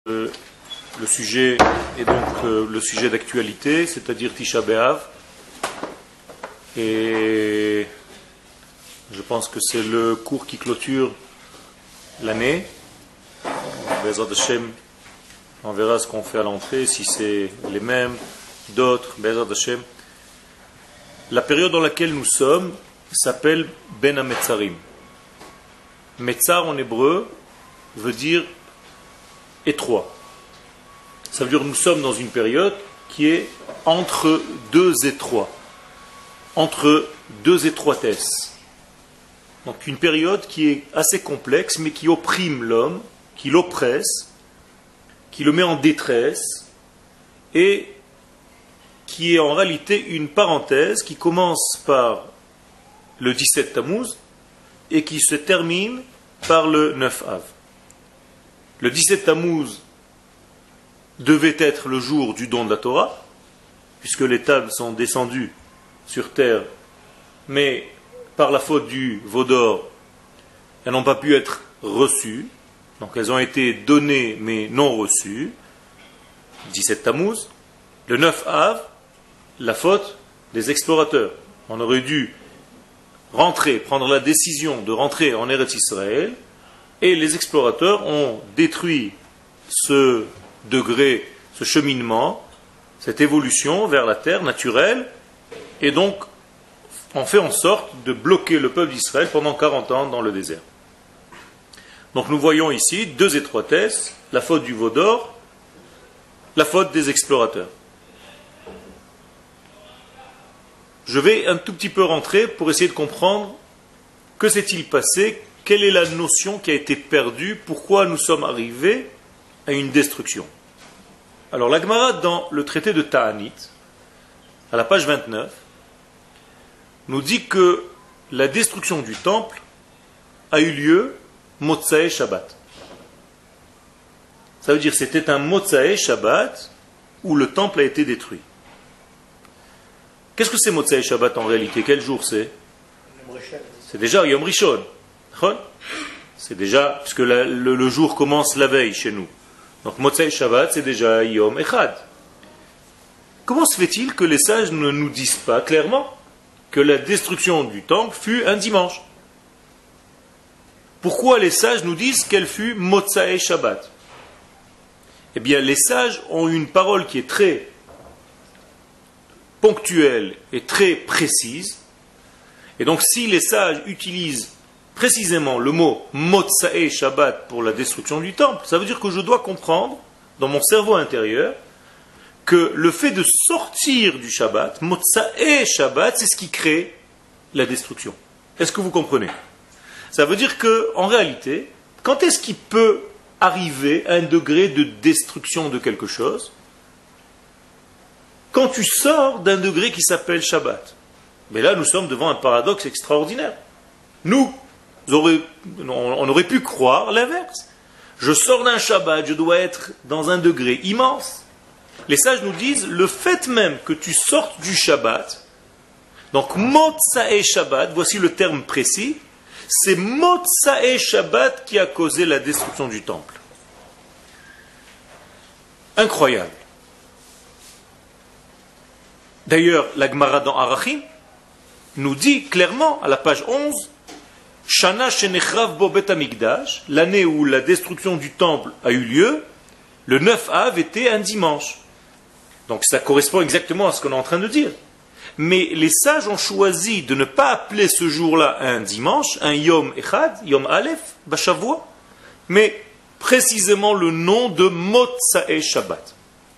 Le sujet est donc le sujet d'actualité, c'est-à-dire Tisha B'Av. Et je pense que c'est le cours qui clôture l'année. Bezrat Hashem, on verra ce qu'on fait à l'entrée, si c'est les mêmes, d'autres, Bezrat Hashem. La période dans laquelle nous sommes s'appelle Ben HaMetzarim. Metzar en hébreu veut dire étroit. Ça veut dire que nous sommes dans une période qui est entre deux étroits, entre deux étroitesses. Donc une période qui est assez complexe, mais qui opprime l'homme, qui l'oppresse, qui le met en détresse, et qui est en réalité une parenthèse qui commence par le 17 Tammuz et qui se termine par le 9 Av. Le 17 Tammuz devait être le jour du don de la Torah, puisque les tables sont descendues sur terre, mais par la faute du veau d'or, elles n'ont pas pu être reçues, donc elles ont été données mais non reçues. 17 Tammuz. Le 9 Av, la faute des explorateurs. On aurait dû prendre la décision de rentrer en Eretz Israël, et les explorateurs ont détruit ce degré, ce cheminement, cette évolution vers la terre naturelle, et donc on fait en sorte de bloquer le peuple d'Israël pendant 40 ans dans le désert. Donc nous voyons ici deux étroitesses, la faute du veau d'or, la faute des explorateurs. Je vais un tout petit peu rentrer pour essayer de comprendre que s'est-il passé, quelle est la notion qui a été perdue, pourquoi nous sommes arrivés à une destruction. Alors la Gemara, dans le traité de Ta'anit, à la page 29, nous dit que la destruction du temple a eu lieu Motsae Shabbat. Ça veut dire que c'était un Motsae Shabbat où le temple a été détruit. Qu'est-ce que c'est Motsae Shabbat en réalité? Quel jour c'est? C'est déjà Yom Rishon. C'est déjà, puisque le jour commence la veille chez nous. Donc Motsae Shabbat, c'est déjà Yom Echad. Comment se fait-il que les sages ne nous disent pas clairement que la destruction du temple fut un dimanche? Pourquoi les sages nous disent qu'elle fut Motsae Shabbat? Eh bien, les sages ont une parole qui est très ponctuelle et très précise. Et donc, si les sages utilisent précisément le mot Motsae Shabbat pour la destruction du temple, ça veut dire que je dois comprendre, dans mon cerveau intérieur, que le fait de sortir du Shabbat, Motsae Shabbat, c'est ce qui crée la destruction. Est-ce que vous comprenez? Ça veut dire que, en réalité, quand est-ce qu'il peut arriver à un degré de destruction de quelque chose? Quand tu sors d'un degré qui s'appelle Shabbat. Mais là, nous sommes devant un paradoxe extraordinaire. On aurait pu croire l'inverse. Je sors d'un Shabbat, je dois être dans un degré immense. Les sages nous disent, le fait même que tu sortes du Shabbat, donc Motsae Shabbat, voici le terme précis, c'est Motsae Shabbat qui a causé la destruction du temple. Incroyable. D'ailleurs, la Gemara dans Arachim nous dit clairement, à la page 11, Shana Shenechrav Bo Bet Hamikdash, l'année où la destruction du temple a eu lieu, le 9 Av était un dimanche. Donc ça correspond exactement à ce qu'on est en train de dire. Mais les sages ont choisi de ne pas appeler ce jour-là un dimanche, un Yom Echad, Yom Aleph, Bashavua, mais précisément le nom de Motsae Shabbat.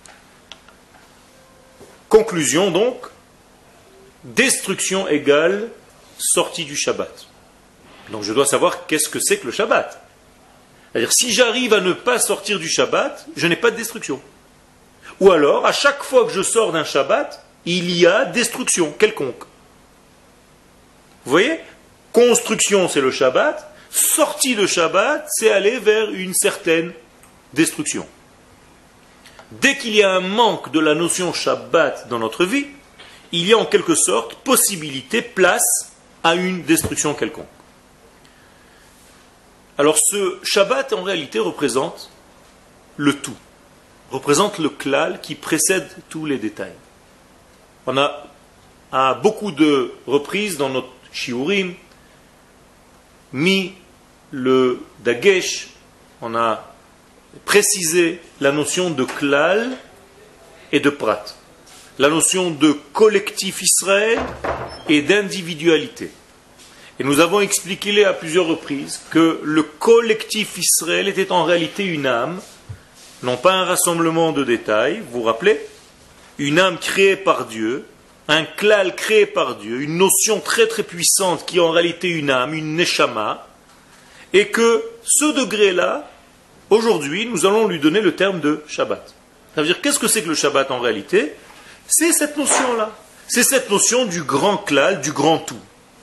Conclusion donc, destruction égale sortie du Shabbat. Donc je dois savoir qu'est-ce que c'est que le Shabbat. C'est-à-dire si j'arrive à ne pas sortir du Shabbat, je n'ai pas de destruction. Ou alors, à chaque fois que je sors d'un Shabbat, il y a destruction quelconque. Vous voyez? Construction, c'est le Shabbat. Sortie de Shabbat, c'est aller vers une certaine destruction. Dès qu'il y a un manque de la notion Shabbat dans notre vie, il y a en quelque sorte possibilité, place à une destruction quelconque. Alors ce Shabbat en réalité représente le tout, représente le klal qui précède tous les détails. On a à beaucoup de reprises dans notre shiurim mis le dagesh, on a précisé la notion de klal et de prat, la notion de collectif Israël et d'individualité. Et nous avons expliqué à plusieurs reprises que le collectif Israël était en réalité une âme, non pas un rassemblement de détails, vous vous rappelez? Une âme créée par Dieu, un klal créé par Dieu, une notion très très puissante qui est en réalité une âme, une neshama, et que ce degré-là, aujourd'hui, nous allons lui donner le terme de Shabbat. Ça veut dire, qu'est-ce que c'est que le Shabbat en réalité? C'est cette notion-là. C'est cette notion du grand klal, du grand tout.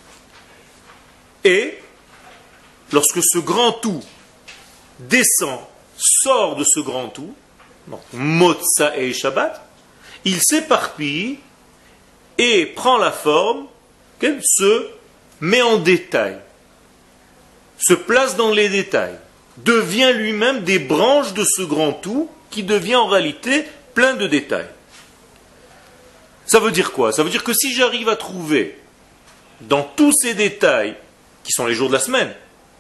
Et, lorsque ce grand tout descend, sort de ce grand tout, Motsa et Shabbat, il s'éparpille et prend la forme, se met en détail, se place dans les détails, devient lui-même des branches de ce grand tout qui devient en réalité plein de détails. Ça veut dire quoi? Ça veut dire que si j'arrive à trouver dans tous ces détails, qui sont les jours de la semaine,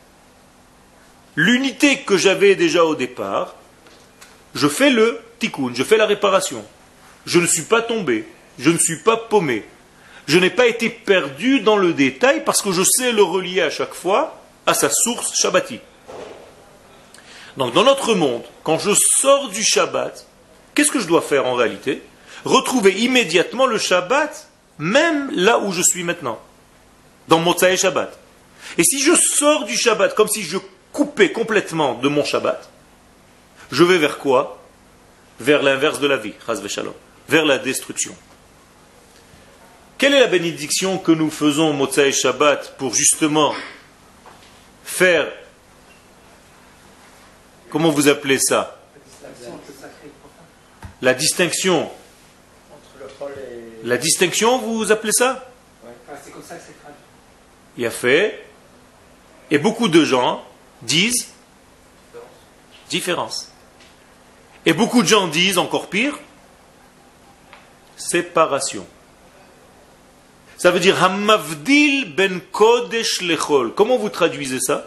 l'unité que j'avais déjà au départ, je fais le tikkun, je fais la réparation. Je ne suis pas tombé, je ne suis pas paumé. Je n'ai pas été perdu dans le détail parce que je sais le relier à chaque fois à sa source shabbatique. Donc dans notre monde, quand je sors du Shabbat, qu'est-ce que je dois faire en réalité? Retrouver immédiatement le Shabbat, même là où je suis maintenant, dans Motsaï Shabbat. Et si je sors du Shabbat comme si je coupais complètement de mon Shabbat, je vais vers quoi? Vers l'inverse de la vie, chas v'shalom, vers la destruction. Quelle est la bénédiction que nous faisons Motsaï Shabbat pour justement faire, comment vous appelez ça? La distinction. La distinction, vous appelez ça? C'est comme ça que c'est traduit. Il a fait. Et beaucoup de gens disent différence. Et beaucoup de gens disent, encore pire, séparation. Ça veut dire Hamavdil ben kodesh lechol. Comment vous traduisez ça?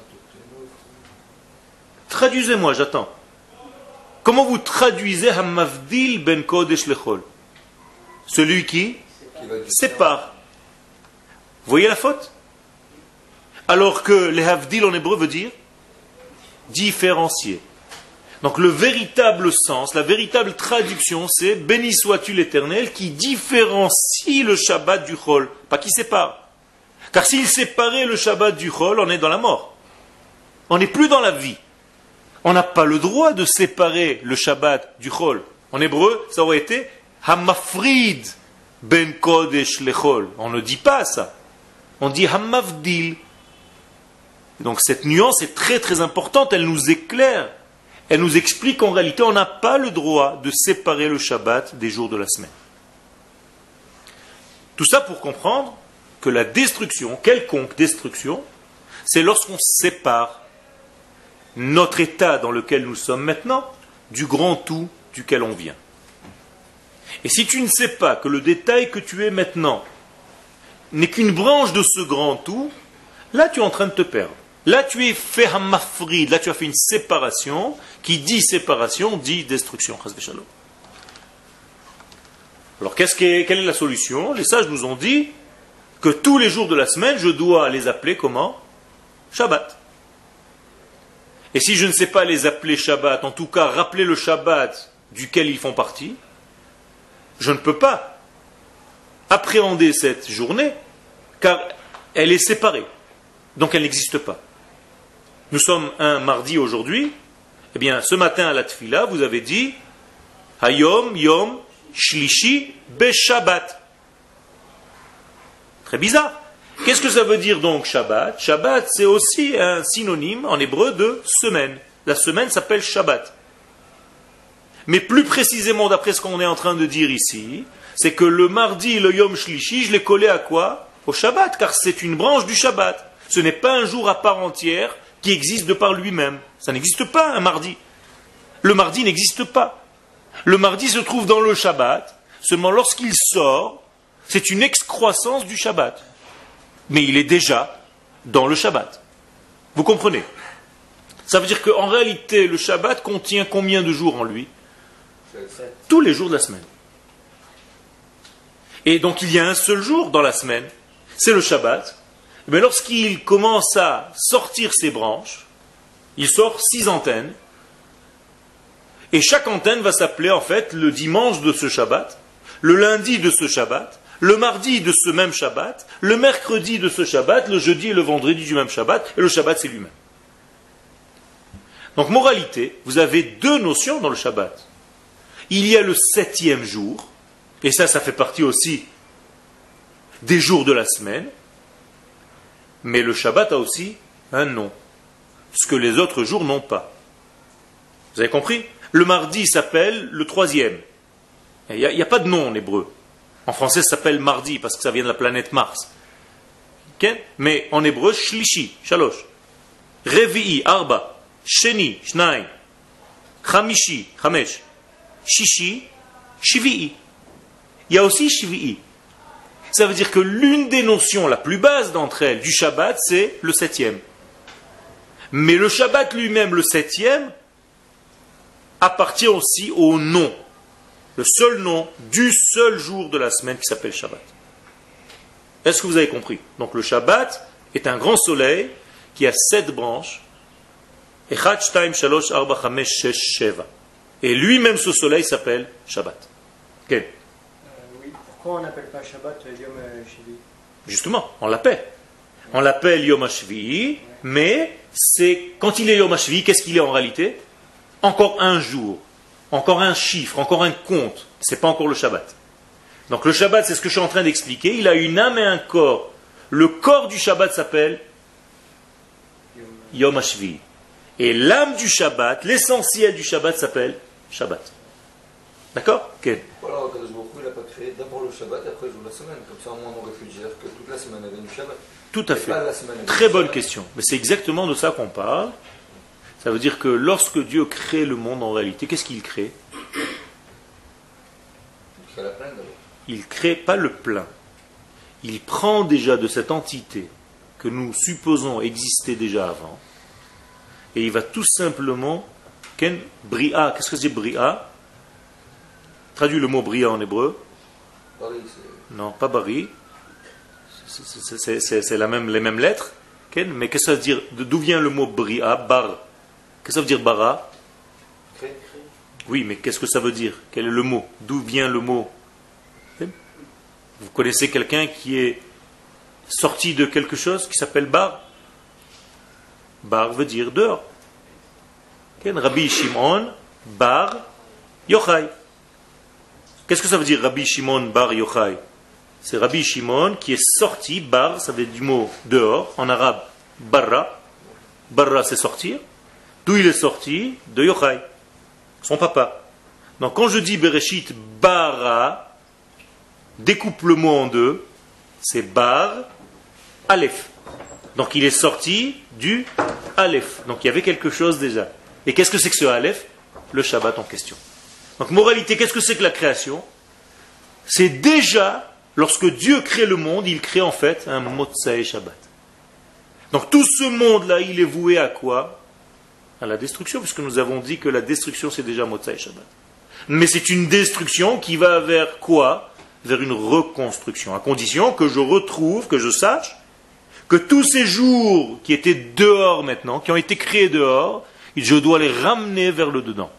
Traduisez-moi, j'attends. Comment vous traduisez Hamavdil ben kodesh lechol? Celui qui sépare. Vous voyez la faute? Alors que le havdil en hébreu veut dire différencier. Donc le véritable sens, la véritable traduction, c'est béni sois-tu l'Éternel qui différencie le Shabbat du Chol, pas qui sépare. Car s'il séparait le Shabbat du Chol, on est dans la mort. On n'est plus dans la vie. On n'a pas le droit de séparer le Shabbat du Chol. En hébreu, ça aurait été Hamafrid ben Kodesh lechol. On ne dit pas ça. On dit Hamavdil. Donc cette nuance est très très importante, elle nous éclaire. Elle nous explique qu'en réalité, on n'a pas le droit de séparer le Shabbat des jours de la semaine. Tout ça pour comprendre que la destruction, quelconque destruction, c'est lorsqu'on sépare notre état dans lequel nous sommes maintenant du grand tout duquel on vient. Et si tu ne sais pas que le détail que tu es maintenant n'est qu'une branche de ce grand tout, là tu es en train de te perdre. Là tu es fait hamafrid, là tu as fait une séparation, qui dit séparation, dit destruction. Alors quelle est la solution? Les sages nous ont dit que tous les jours de la semaine, je dois les appeler comment? Shabbat. Et si je ne sais pas les appeler Shabbat, en tout cas rappeler le Shabbat duquel ils font partie, je ne peux pas appréhender cette journée, car elle est séparée. Donc elle n'existe pas. Nous sommes un mardi aujourd'hui. Eh bien, ce matin à la Tfila, vous avez dit Hayom Yom Shlishi Beshabbat. Très bizarre. Qu'est-ce que ça veut dire donc Shabbat? Shabbat, c'est aussi un synonyme en hébreu de semaine. La semaine s'appelle Shabbat. Mais plus précisément, d'après ce qu'on est en train de dire ici, c'est que le mardi, le Yom Shlishi, je l'ai collé à quoi? Au Shabbat, car c'est une branche du Shabbat. Ce n'est pas un jour à part entière qui existe de par lui-même. Ça n'existe pas un mardi. Le mardi n'existe pas. Le mardi se trouve dans le Shabbat, seulement lorsqu'il sort, c'est une excroissance du Shabbat. Mais il est déjà dans le Shabbat. Vous comprenez? Ça veut dire qu'en réalité, le Shabbat contient combien de jours en lui? Tous les jours de la semaine. Et donc il y a un seul jour dans la semaine, c'est le Shabbat. Mais lorsqu'il commence à sortir ses branches, il sort 6 antennes, et chaque antenne va s'appeler en fait le dimanche de ce Shabbat, le lundi de ce Shabbat, le mardi de ce même Shabbat, le mercredi de ce Shabbat, le jeudi et le vendredi du même Shabbat, et le Shabbat c'est lui-même. Donc moralité, vous avez 2 notions dans le Shabbat. Il y a le 7e jour, et ça fait partie aussi des jours de la semaine, mais le Shabbat a aussi un nom, ce que les autres jours n'ont pas. Vous avez compris? Le mardi s'appelle le 3e. Il n'y a pas de nom en hébreu. En français, ça s'appelle mardi parce que ça vient de la planète Mars. Okay? Mais en hébreu, shlishi, shalosh. Revi'i, arba. Sheni, shnai. Chamishi, chamesh. Shishi, shvi'i. Il y a aussi shvi'i. Ça veut dire que l'une des notions la plus basse d'entre elles du Shabbat, c'est le 7e. Mais le Shabbat lui-même, le 7e, appartient aussi au nom. Le seul nom du seul jour de la semaine qui s'appelle Shabbat. Est-ce que vous avez compris? Donc le Shabbat est un grand soleil qui a 7 branches. Et lui-même ce soleil s'appelle Shabbat. Okay. Oui, pourquoi on n'appelle pas Shabbat Yom Shvi? Justement, on l'appelle. On l'appelle Yom HaShvi'i, mais c'est quand il est Yom HaShvi'i, qu'est-ce qu'il est en réalité? Encore un jour, encore un chiffre, encore un compte. C'est pas encore le Shabbat. Donc le Shabbat, c'est ce que je suis en train d'expliquer. Il a une âme et un corps. Le corps du Shabbat s'appelle Yom HaShvi'i. Et l'âme du Shabbat, l'essentiel du Shabbat s'appelle Shabbat. D'accord? Okay. Voilà, Kadosh Baruch Hu, il n'a pas créé d'abord le Shabbat et après le jour de la semaine. Comme ça, au moins, on aurait pu dire que toute la semaine avait du Shabbat. Tout à fait. Très bonne question. Mais c'est exactement de ça qu'on parle. Ça veut dire que lorsque Dieu crée le monde en réalité, qu'est-ce qu'il crée? Il crée la pleine d'abord. Il ne crée pas le plein. Il prend déjà de cette entité que nous supposons exister déjà avant, et il va tout simplement, bria, qu'est-ce que c'est bria? Traduis le mot bria en hébreu. Bari, non, pas bari. C'est les mêmes lettres. Mais qu'est-ce que ça veut dire? D'où vient le mot bria? Bar. Qu'est-ce que ça veut dire bara? Créé. Oui, mais qu'est-ce que ça veut dire? Quel est le mot? D'où vient le mot? Vous connaissez quelqu'un qui est sorti de quelque chose qui s'appelle bar? Bar veut dire dehors. Rabbi Shimon bar Yochai. Qu'est-ce que ça veut dire Rabbi Shimon bar Yochai? C'est Rabbi Shimon qui est sorti, bar, ça veut dire du mot dehors, en arabe barra. Barra c'est sortir. D'où il est sorti? De Yochai, son papa. Donc quand je dis Bereshit bara, découpe le mot en deux, c'est bar, aleph. Donc il est sorti du aleph. Donc il y avait quelque chose déjà. Et qu'est-ce que c'est que ce aleph? Le Shabbat en question. Donc moralité, qu'est-ce que c'est que la création? C'est déjà, lorsque Dieu crée le monde, il crée en fait un Motsai Shabbat. Donc tout ce monde-là, il est voué à quoi? À la destruction, puisque nous avons dit que la destruction c'est déjà Motsai Shabbat. Mais c'est une destruction qui va vers quoi? Vers une reconstruction, à condition que je retrouve, que je sache, que tous ces jours qui étaient dehors maintenant, qui ont été créés dehors, je dois les ramener vers le dedans.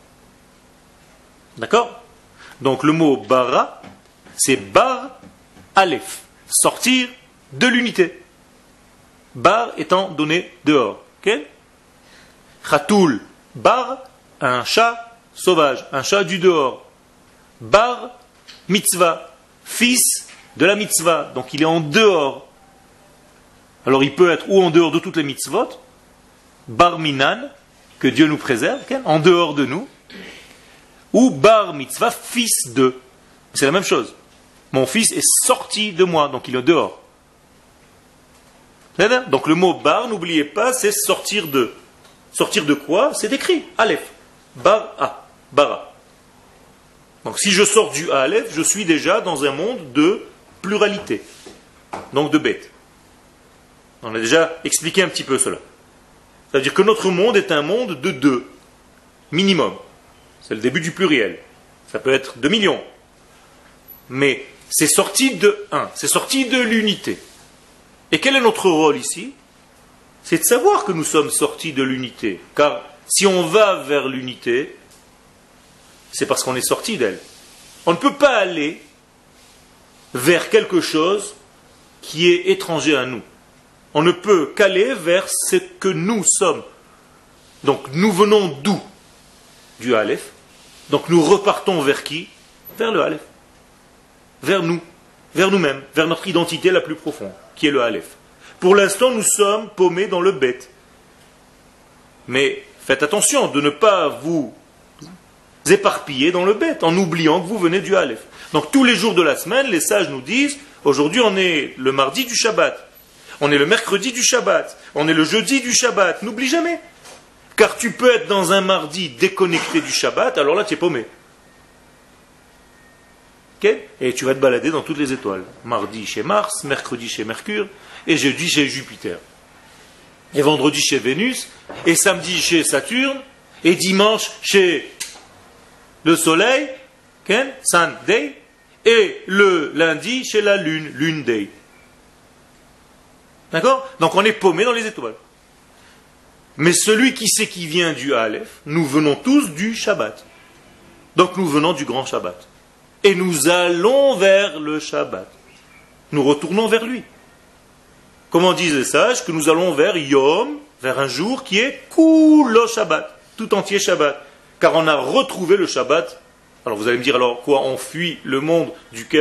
D'accord? Donc le mot bara, c'est bar aleph, sortir de l'unité. Bar étant donné dehors. Ok? Khatoul, bar, un chat sauvage, un chat du dehors. Bar, mitzvah, fils de la mitzvah, donc il est en dehors. Alors il peut être ou en dehors de toutes les mitzvot, bar minan, que Dieu nous préserve, en dehors de nous, ou bar mitzvah, fils de. C'est la même chose. Mon fils est sorti de moi, donc il est dehors. Donc le mot bar, n'oubliez pas, c'est sortir de. Sortir de quoi? C'est écrit, Aleph. bara. Donc si je sors du Aleph, je suis déjà dans un monde de pluralité, donc de bêtes. On a déjà expliqué un petit peu cela. C'est-à-dire que notre monde est un monde de deux, minimum. C'est le début du pluriel. Ça peut être 2 millions. Mais c'est sorti de un, c'est sorti de l'unité. Et quel est notre rôle ici? C'est de savoir que nous sommes sortis de l'unité. Car si on va vers l'unité, c'est parce qu'on est sorti d'elle. On ne peut pas aller vers quelque chose qui est étranger à nous. On ne peut qu'aller vers ce que nous sommes. Donc nous venons d'où? Du Aleph. Donc nous repartons vers qui? Vers le Aleph. Vers nous. Vers nous-mêmes. Vers notre identité la plus profonde, qui est le Aleph. Pour l'instant, nous sommes paumés dans le Bet. Mais faites attention de ne pas vous éparpiller dans le Bet, en oubliant que vous venez du Aleph. Donc tous les jours de la semaine, les sages nous disent, aujourd'hui on est le mardi du Shabbat. On est le mercredi du Shabbat. On est le jeudi du Shabbat. N'oublie jamais. Car tu peux être dans un mardi déconnecté du Shabbat, alors là tu es paumé. Okay? Et tu vas te balader dans toutes les étoiles. Mardi chez Mars, mercredi chez Mercure, et jeudi chez Jupiter. Et vendredi chez Vénus, et samedi chez Saturne, et dimanche chez le Soleil, okay? Sun Day, et le lundi chez la Lune, Lune Day. D'accord? Donc on est paumé dans les étoiles. Mais celui qui sait qui vient du Aleph, nous venons tous du Shabbat. Donc nous venons du grand Shabbat. Et nous allons vers le Shabbat. Nous retournons vers lui. Comment disent les sages? Que nous allons vers Yom, vers un jour qui est Kulo Shabbat, tout entier Shabbat. Car on a retrouvé le Shabbat. Alors vous allez me dire, alors quoi? On fuit le monde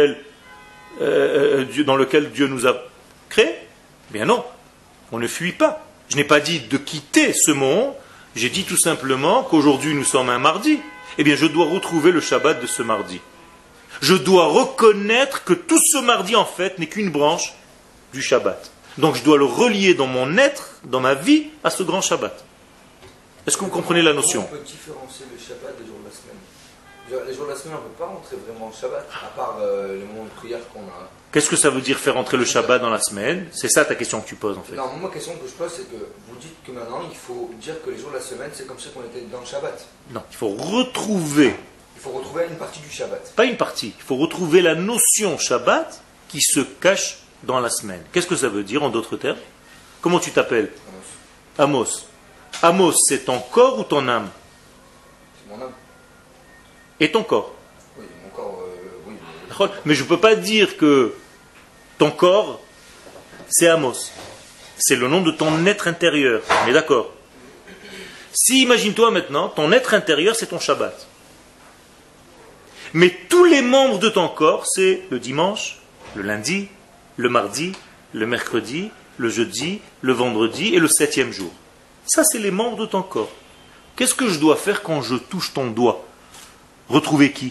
dans lequel Dieu nous a créés? Bien non, on ne fuit pas. Je n'ai pas dit de quitter ce monde, j'ai dit tout simplement qu'aujourd'hui nous sommes un mardi. Eh bien je dois retrouver le Shabbat de ce mardi. Je dois reconnaître que tout ce mardi en fait n'est qu'une branche du Shabbat. Donc je dois le relier dans mon être, dans ma vie, à ce grand Shabbat. Est-ce que vous comprenez la notion? Comment on peut différencier le Shabbat des jours de la semaine? Les jours de la semaine, on ne peut pas rentrer vraiment au Shabbat, à part les moments de prière qu'on a. Qu'est-ce que ça veut dire faire entrer le Shabbat dans la semaine? C'est ça ta question que tu poses en fait. Non, moi, ma question que je pose, c'est que vous dites que maintenant, il faut dire que les jours de la semaine, c'est comme si on était dans le Shabbat. Non, il faut retrouver. Il faut retrouver une partie du Shabbat. Pas une partie. Il faut retrouver la notion Shabbat qui se cache dans la semaine. Qu'est-ce que ça veut dire en d'autres termes? Comment tu t'appelles? Amos. Amos, c'est ton corps ou ton âme? C'est mon âme. Et ton corps? Oui, mon corps, oui. Mais je ne peux pas dire que ton corps, c'est Amos. C'est le nom de ton être intérieur. On est d'accord? Si, imagine-toi maintenant, ton être intérieur, c'est ton Shabbat. Mais tous les membres de ton corps, c'est le dimanche, le lundi, le mardi, le mercredi, le jeudi, le vendredi et le 7e jour. Ça, c'est les membres de ton corps. Qu'est-ce que je dois faire quand je touche ton doigt? Retrouver qui?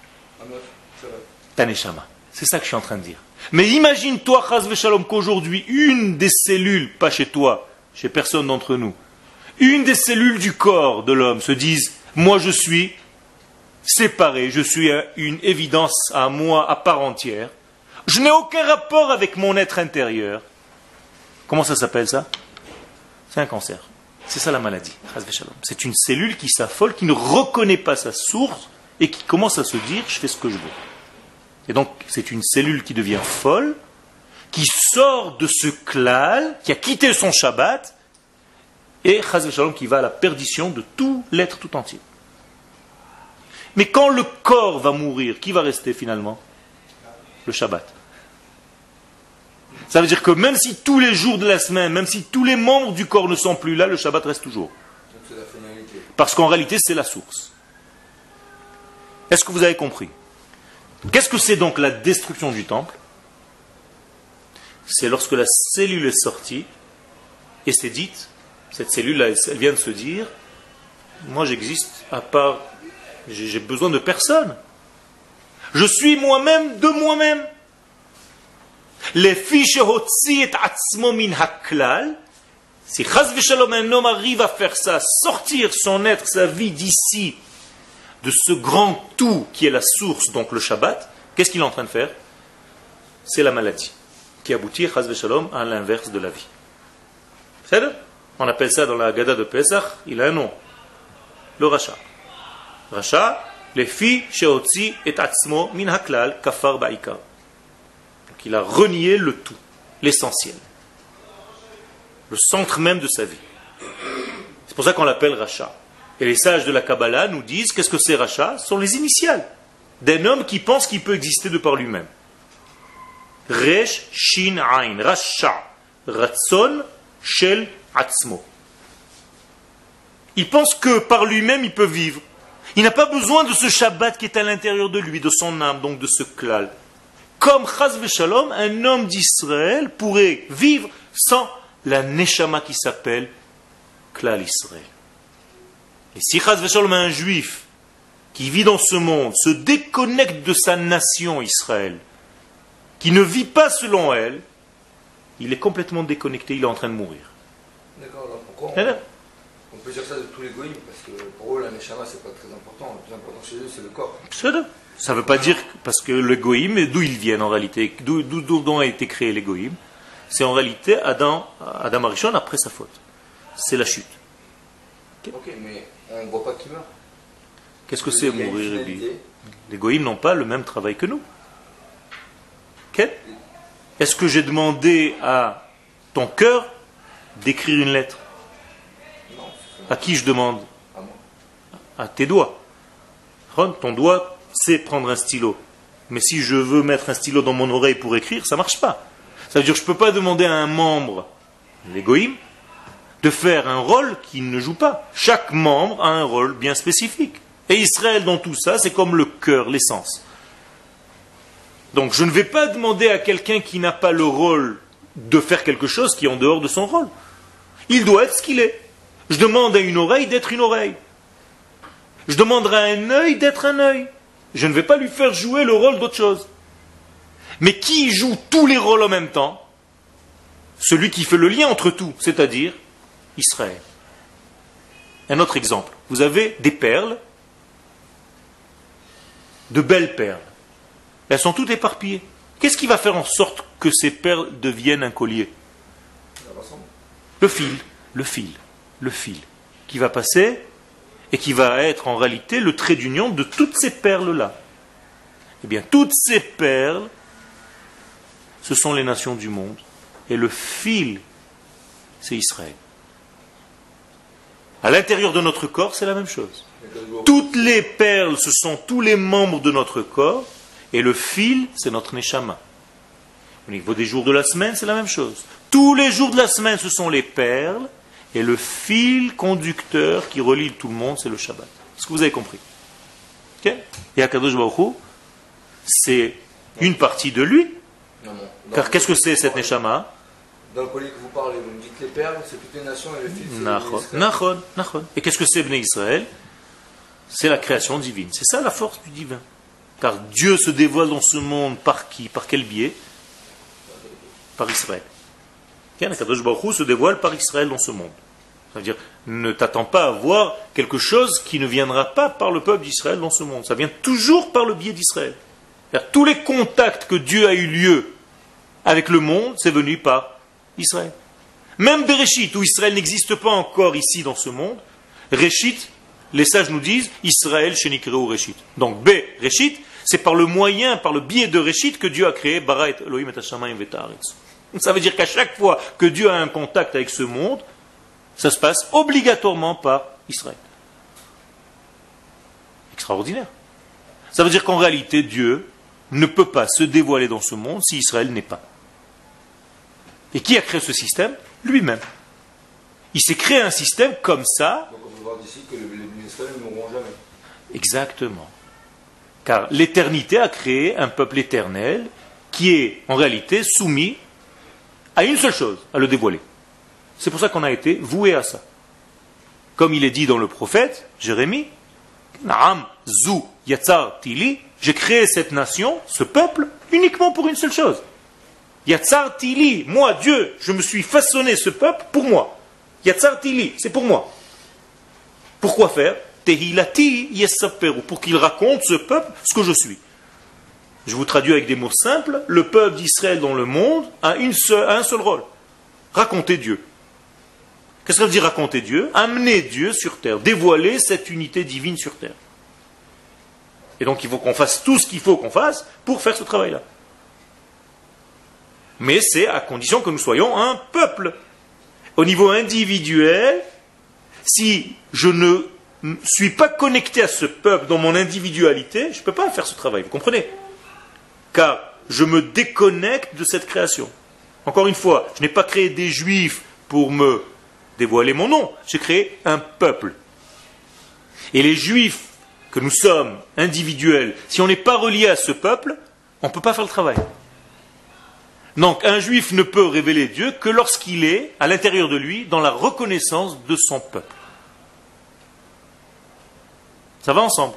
Ta neshama. C'est ça que je suis en train de dire. Mais imagine-toi, chas v'shalom, qu'aujourd'hui, une des cellules, pas chez toi, chez personne d'entre nous, une des cellules du corps de l'homme se dise, moi je suis séparé, je suis une évidence à moi à part entière, je n'ai aucun rapport avec mon être intérieur. Comment ça s'appelle ça? C'est un cancer. C'est ça la maladie. C'est une cellule qui s'affole, qui ne reconnaît pas sa source et qui commence à se dire, je fais ce que je veux. Et donc, c'est une cellule qui devient folle, qui sort de ce klal, qui a quitté son Shabbat, et qui va à la perdition de tout l'être tout entier. Mais quand le corps va mourir, qui va rester finalement? Le Shabbat. Ça veut dire que même si tous les jours de la semaine, même si tous les membres du corps ne sont plus là, le Shabbat reste toujours. Donc c'est la finalité. Parce qu'en réalité, c'est la source. Est-ce que vous avez compris? Qu'est-ce que c'est donc la destruction du temple? C'est lorsque la cellule est sortie et c'est dite, cette cellule-là, elle vient de se dire, moi j'existe à part, j'ai besoin de personne. Je suis moi-même de moi-même. Les fiches et atzmo min haklal, Si Chaz v'Shalom, un homme arrive à faire ça, sortir son être, sa vie d'ici, de ce grand tout qui est la source, donc le Shabbat, qu'est-ce qu'il est en train de faire? C'est la maladie qui aboutit, Chaz v'Shalom, à l'inverse de la vie. C'est ça? On appelle ça dans la Haggadah de Pesach, il a un nom, le Racha. Racha, les filles, Sheotzi et Atzmo, min haklal, kafar ba'ikar. Donc il a renié le tout, l'essentiel, le centre même de sa vie. C'est pour ça qu'on l'appelle Racha. Et les sages de la Kabbalah nous disent qu'est-ce que c'est Racha? Ce sont les initiales d'un homme qui pense qu'il peut exister de par lui-même. Resh, Shin, Ain, Racha, Ratzon, Shel, Atzmo. Il pense que par lui-même il peut vivre. Il n'a pas besoin de ce Shabbat qui est à l'intérieur de lui, de son âme, donc de ce klal. Comme Chaz v'Shalom, un homme d'Israël pourrait vivre sans la Neshama qui s'appelle klal Israël. Et si Chaz v'Shalom, un juif qui vit dans ce monde, se déconnecte de sa nation Israël, qui ne vit pas selon elle, il est complètement déconnecté, il est en train de mourir. D'accord, alors pourquoi on peut dire ça de tous les goïms, parce que pour eux la neshama c'est pas très important, le plus important chez eux c'est le corps. Ça ne veut pas dire, parce que les goïms, d'où ils viennent en réalité, d'où a été créé les goïms, c'est en réalité Adam Arishon après sa faute. C'est la chute. Ok, mais on ne voit pas qui meurt. Qu'est-ce que c'est mourir? Les goïms n'ont pas le même travail que nous. Est-ce que j'ai demandé à ton cœur d'écrire une lettre? Non. À qui je demande? À moi. À tes doigts. Ton doigt sait prendre un stylo. Mais si je veux mettre un stylo dans mon oreille pour écrire, ça ne marche pas. Ça veut dire que je ne peux pas demander à un membre, l'égoïme, de faire un rôle qu'il ne joue pas. Chaque membre a un rôle bien spécifique. Et Israël dans tout ça, c'est comme le cœur, l'essence. Donc je ne vais pas demander à quelqu'un qui n'a pas le rôle de faire quelque chose qui est en dehors de son rôle. Il doit être ce qu'il est. Je demande à une oreille d'être une oreille. Je demanderai à un œil d'être un œil. Je ne vais pas lui faire jouer le rôle d'autre chose. Mais qui joue tous les rôles en même temps? Celui qui fait le lien entre tout, c'est-à-dire Israël. Un autre exemple. Vous avez des perles, de belles perles. Elles sont toutes éparpillées. Qu'est-ce qui va faire en sorte que ces perles deviennent un collier? Le fil qui va passer et qui va être en réalité le trait d'union de toutes ces perles-là. Eh bien, toutes ces perles, ce sont les nations du monde. Et le fil, c'est Israël. À l'intérieur de notre corps, c'est la même chose. Toutes les perles, ce sont tous les membres de notre corps. Et le fil, c'est notre neshama. Au niveau des jours de la semaine, c'est la même chose. Tous les jours de la semaine, ce sont les perles. Et le fil conducteur qui relie tout le monde, c'est le Shabbat. Est-ce que vous avez compris? Okay? Et Akadosh Baruch Hu, c'est une partie de lui. Non. Car qu'est-ce que c'est cette neshama? Dans le collier que vous parlez, vous me dites les perles, c'est toutes les nations et le fil, c'est Nachon. Et qu'est-ce que c'est Bnei Israël? C'est la création divine. C'est ça la force du divin. Car Dieu se dévoile dans ce monde par qui? Par quel biais? Par Israël. Akadosh Baruch Hu se dévoile par Israël dans ce monde. Ça veut dire, ne t'attends pas à voir quelque chose qui ne viendra pas par le peuple d'Israël dans ce monde. Ça vient toujours par le biais d'Israël. Tous les contacts que Dieu a eu lieu avec le monde, c'est venu par Israël. Même Bereshit, où Israël n'existe pas encore ici dans ce monde, Réchit, les sages nous disent, Israël Shenikreu Réchit. Donc Bereshit, c'est par le moyen, par le biais de Réchit que Dieu a créé Bara et Elohim et Hashamayim et Haaretz. Ça veut dire qu'à chaque fois que Dieu a un contact avec ce monde, ça se passe obligatoirement par Israël. Extraordinaire. Ça veut dire qu'en réalité, Dieu ne peut pas se dévoiler dans ce monde si Israël n'est pas. Et qui a créé ce système? Lui-même. Il s'est créé un système comme ça. Donc on peut voir d'ici que les Israël ne mourront jamais. Exactement. Car l'éternité a créé un peuple éternel qui est en réalité soumis à une seule chose, à le dévoiler. C'est pour ça qu'on a été voué à ça. Comme il est dit dans le prophète, Jérémie, Naam, Zou, Yatzar, Tili, j'ai créé cette nation, ce peuple, uniquement pour une seule chose. Yatzar, Tili, moi, Dieu, je me suis façonné ce peuple pour moi. Yatzartili, c'est pour moi. Pourquoi faire? Tehilati yesaperu, pour qu'il raconte ce peuple ce que je suis. Je vous traduis avec des mots simples. Le peuple d'Israël dans le monde a un seul rôle. Raconter Dieu. Qu'est-ce que ça veut dire raconter Dieu? Amener Dieu sur terre, dévoiler cette unité divine sur terre. Et donc il faut qu'on fasse tout ce qu'il faut qu'on fasse pour faire ce travail-là. Mais c'est à condition que nous soyons un peuple. Au niveau individuel, si je ne suis pas connecté à ce peuple dans mon individualité, je ne peux pas faire ce travail, vous comprenez? Car je me déconnecte de cette création. Encore une fois, je n'ai pas créé des juifs pour me dévoiler mon nom, j'ai créé un peuple. Et les juifs que nous sommes individuels, si on n'est pas relié à ce peuple, on ne peut pas faire le travail. Donc un juif ne peut révéler Dieu que lorsqu'il est à l'intérieur de lui dans la reconnaissance de son peuple. Ça va ensemble.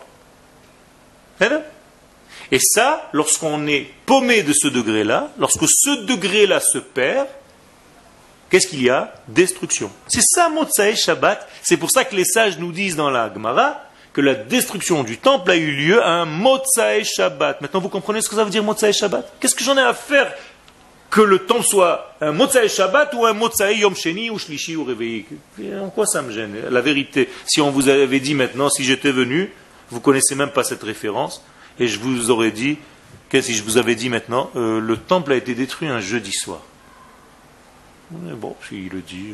Et ça, lorsqu'on est paumé de ce degré-là, lorsque ce degré-là se perd, qu'est-ce qu'il y a? Destruction. C'est ça Motsae Shabbat. C'est pour ça que les sages nous disent dans la Gemara que la destruction du temple a eu lieu à un Motsae Shabbat. Maintenant vous comprenez ce que ça veut dire Motsae Shabbat? Qu'est-ce que j'en ai à faire que le temple soit un Motsae Shabbat ou un Motsae Yom Sheni ou Shlishi ou Réveillé? En quoi ça me gêne? La vérité, si on vous avait dit maintenant, si j'étais venu, vous ne connaissez même pas cette référence, et je vous aurais dit, qu'est-ce que si je vous avais dit maintenant, le temple a été détruit un jeudi soir. Mais bon, s'il le dit.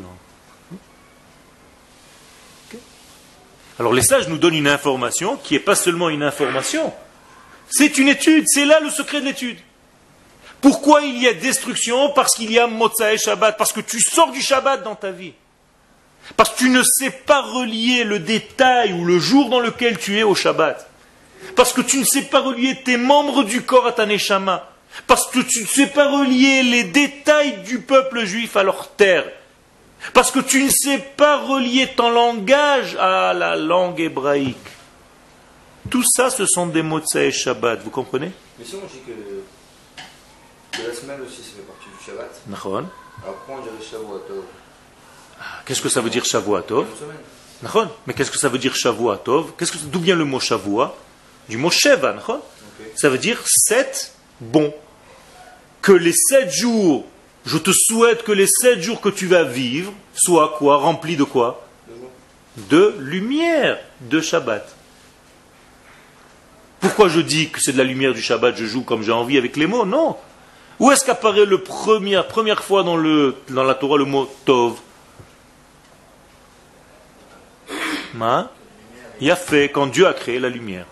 Okay. Alors les sages nous donnent une information qui n'est pas seulement une information, c'est une étude, c'est là le secret de l'étude. Pourquoi il y a destruction? Parce qu'il y a Motsae Shabbat, parce que tu sors du Shabbat dans ta vie. Parce que tu ne sais pas relier le détail ou le jour dans lequel tu es au Shabbat. Parce que tu ne sais pas relier tes membres du corps à ta Neshama. Parce que tu ne sais pas relier les détails du peuple juif à leur terre. Parce que tu ne sais pas relier ton langage à la langue hébraïque. Tout ça, ce sont des Motsae Shabbat, vous comprenez? Mais si on dit que la semaine aussi, ça fait partie du Shabbat. Nachon. Alors pourquoi on dirait Shavuot? Qu'est-ce que ça veut dire Shavuatov? Nachon. Mais qu'est-ce que ça veut dire Shavuatov? D'où vient le mot Shavua? Du mot Sheva, nachon. Okay. Ça veut dire 7 bons. Que les 7 jours, je te souhaite que les 7 jours que tu vas vivre soient quoi? Remplis de quoi? De lumière de Shabbat. Pourquoi je dis que c'est de la lumière du Shabbat? Je joue comme j'ai envie avec les mots? Non. Où est-ce qu'apparaît première fois dans la Torah le mot Tov? Il a fait quand Dieu a créé la lumière.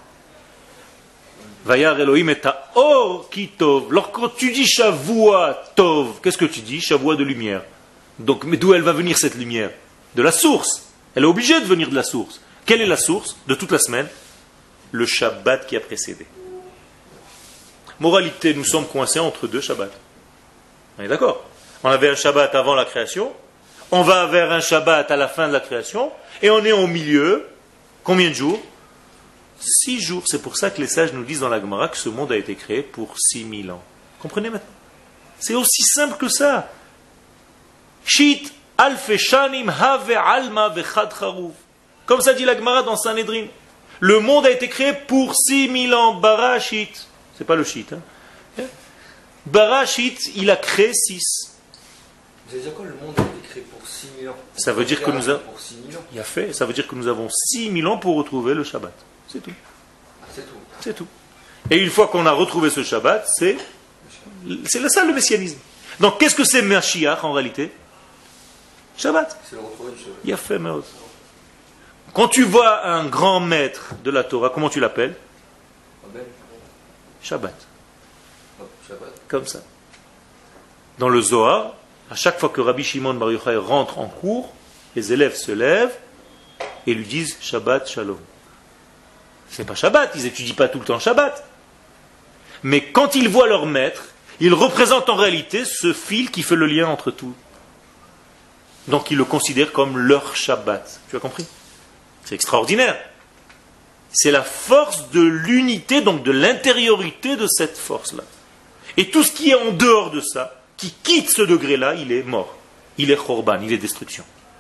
Vayar Elohim et or ki tov. Lorsque tu dis Shavua tov, qu'est-ce que tu dis? Shavua de lumière. Donc, mais d'où elle va venir cette lumière? De la source. Elle est obligée de venir de la source. Quelle est la source de toute la semaine? Le Shabbat qui a précédé. Moralité, nous sommes coincés entre deux Shabbats. On est d'accord? On avait un Shabbat avant la création, on va vers un Shabbat à la fin de la création, et on est au milieu, combien de jours? 6 jours. C'est pour ça que les sages nous disent dans la Gemara que ce monde a été créé pour 6000 ans. Comprenez maintenant? C'est aussi simple que ça. Shit alfe shanim have alma vechad charuv. Comme ça dit la Gemara dans Sanhedrin. Le monde a été créé pour 6000 ans. Barashit. C'est pas le shit. Hein? Barashit, il a créé 6. Vous allez dire quoi? Le monde a été créé pour 6000 ans. Ça veut dire que nous avons. Pour 6000 ans. Il a fait. Ça veut dire que nous avons 6000 ans pour retrouver le Shabbat. C'est tout. C'est tout. C'est tout. Et une fois qu'on a retrouvé ce Shabbat, c'est ça le messianisme. Donc qu'est-ce que c'est Mashiach en réalité? Shabbat. C'est le retrouver du Shabbat. Il a fait Meod. Quand tu vois un grand maître de la Torah, comment tu l'appelles? Shabbat. Shabbat. Comme ça. Dans le Zohar, à chaque fois que Rabbi Shimon Bar Yochai rentre en cours, les élèves se lèvent et lui disent Shabbat Shalom. C'est pas Shabbat, ils n'étudient pas tout le temps Shabbat. Mais quand ils voient leur maître, ils représentent en réalité ce fil qui fait le lien entre tout. Donc ils le considèrent comme leur Shabbat. Tu as compris? C'est extraordinaire. C'est la force de l'unité, donc de l'intériorité de cette force-là. Et tout ce qui est en dehors de ça, qui quitte ce degré-là, il est mort. Il est Khorban, il est destruction.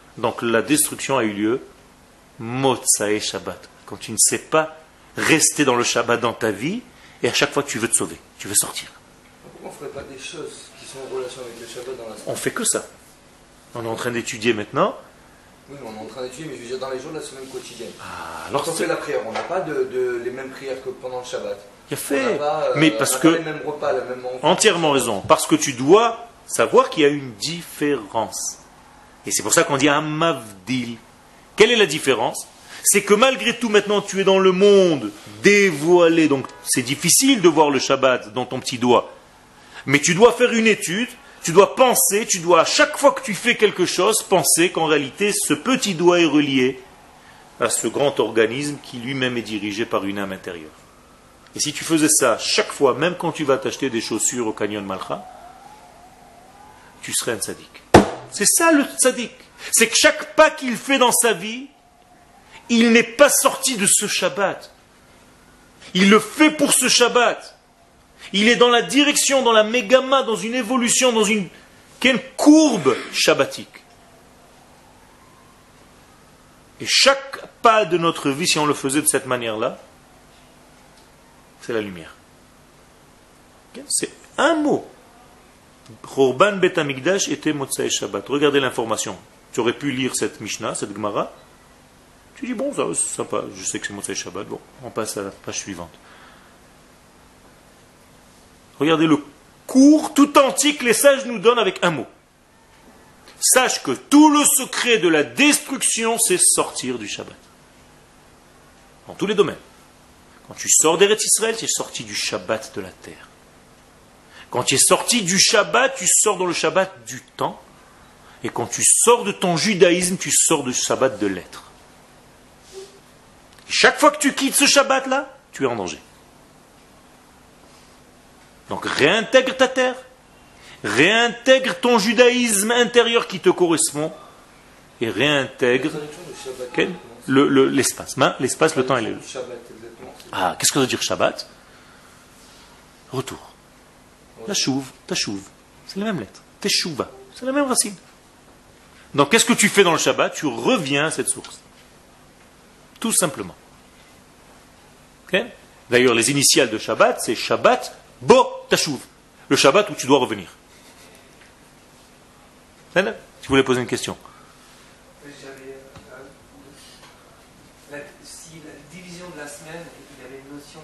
Donc la destruction a eu lieu Motsae Shabbat. Quand tu ne sais pas rester dans le Shabbat dans ta vie, et à chaque fois tu veux te sauver, tu veux sortir. Pourquoi on ne ferait pas des choses qui sont en relation avec le Shabbat dans la semaine? On fait que ça. On est en train d'étudier maintenant. Oui, mais on est en train d'étudier, mais je veux dire dans les jours de la semaine quotidienne. Alors quand on fait la prière, on n'a pas les mêmes prières que pendant le Shabbat. Il a fait. On n'a pas, mais parce on n'a que pas les mêmes repas, la même envie. Entièrement raison. Parce que tu dois savoir qu'il y a une différence. Et c'est pour ça qu'on dit un mavdil. Quelle est la différence? C'est que malgré tout, maintenant, tu es dans le monde dévoilé. Donc, c'est difficile de voir le Shabbat dans ton petit doigt. Mais tu dois faire une étude, tu dois penser, tu dois, à chaque fois que tu fais quelque chose, penser qu'en réalité, ce petit doigt est relié à ce grand organisme qui lui-même est dirigé par une âme intérieure. Et si tu faisais ça chaque fois, même quand tu vas t'acheter des chaussures au Canyon Malcha, tu serais un tzaddik. C'est ça le tzaddik. C'est que chaque pas qu'il fait dans sa vie, il n'est pas sorti de ce Shabbat. Il le fait pour ce Shabbat. Il est dans la direction, dans la mégama, dans une évolution, dans une courbe shabbatique. Et chaque pas de notre vie, si on le faisait de cette manière-là, c'est la lumière. C'est un mot. Chorban Bet Hamikdash était Motsae Shabbat. Regardez l'information. Tu aurais pu lire cette Mishnah, cette Gemara. Tu dis, bon, ça c'est sympa, je sais que c'est Motsae Shabbat. Bon, on passe à la page suivante. Regardez le cours tout entier que les sages nous donnent avec un mot. Sache que tout le secret de la destruction, c'est sortir du Shabbat. Dans tous les domaines. Quand tu sors d'Eretz Israël, tu es sorti du Shabbat de la terre. Quand tu es sorti du Shabbat, tu sors dans le Shabbat du temps. Et quand tu sors de ton judaïsme, tu sors du Shabbat de l'être. Chaque fois que tu quittes ce Shabbat-là, tu es en danger. Donc réintègre ta terre, réintègre ton judaïsme intérieur qui te correspond, et réintègre l'espace. L'espace, le temps et le... Ah, qu'est-ce que ça veut dire Shabbat? Retour. La chouve, ta chouve, c'est la même lettre. Teshuva, c'est la même racine. Donc qu'est-ce que tu fais dans le Shabbat? Tu reviens à cette source. Tout simplement. Okay? D'ailleurs, les initiales de Shabbat, c'est Shabbat Bo Tashuv. Le Shabbat où tu dois revenir. Tu voulais poser une question? Si la division de la semaine, il y avait une notion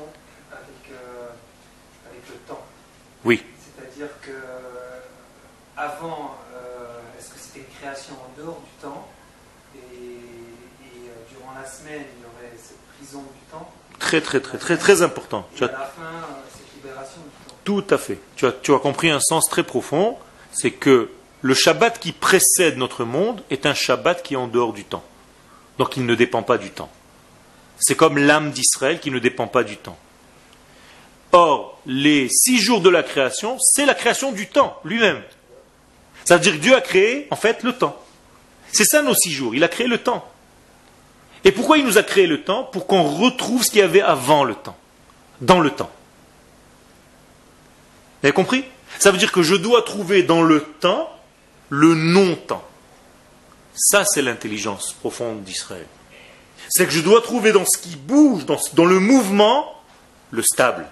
avec le temps. Oui. C'est-à-dire que avant, est-ce que c'était une création en dehors du temps et durant la semaine, il y aurait cette prison du temps? Très important. Et à la fin, cette libération du temps. Tout à fait. Tu as compris un sens très profond, c'est que le Shabbat qui précède notre monde est un Shabbat qui est en dehors du temps. Donc il ne dépend pas du temps. C'est comme l'âme d'Israël qui ne dépend pas du temps. Or, les 6 jours de la création, c'est la création du temps lui-même. Ça veut dire que Dieu a créé, en fait, le temps. C'est ça nos 6 jours, il a créé le temps. Et pourquoi il nous a créé le temps? Pour qu'on retrouve ce qu'il y avait avant le temps, dans le temps. Vous avez compris? Ça veut dire que je dois trouver dans le temps le non-temps. Ça, c'est l'intelligence profonde d'Israël. C'est que je dois trouver dans ce qui bouge, dans le mouvement, le stable.